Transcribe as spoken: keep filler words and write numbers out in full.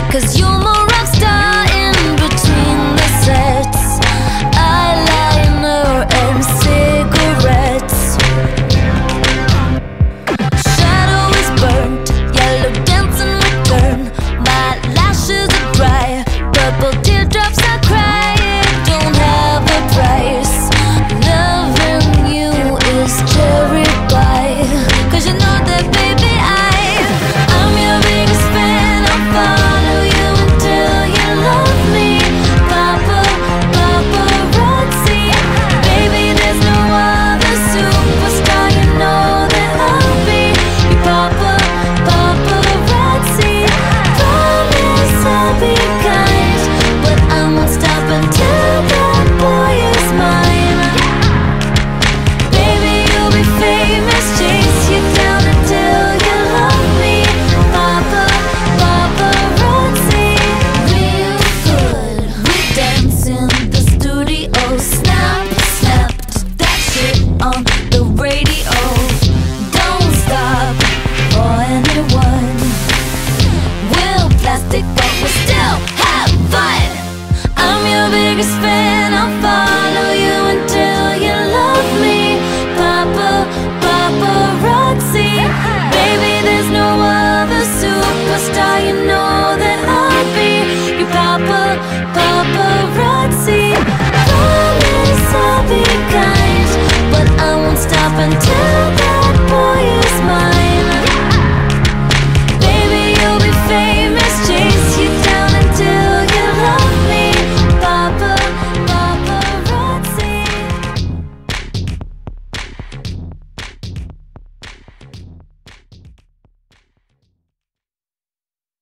'cause you're my rock star in between the sets. Eyeliner and cigarettes. Shadow is burnt, yellow dancing return. My lashes are dry, purple teardrops I cry. It don't have a price. Loving you is cherry pie, 'cause you know that baby I I'm your biggest fan. I'll follow you until you love me. Papa, paparazzi. Baby, there's no other superstar. You know that I'll be your papa, paparazzi. Promise I'll be kind, but I won't stop until that boy is mine. Baby, you'll be famous, chase you down until you love me. Papa, paparazzi. Real good. We dance in the studio. Snap, snapped that shit on the radio. Don't stop for anyone. We'll plastic, but we still have fun. I'm your biggest fan. I'll follow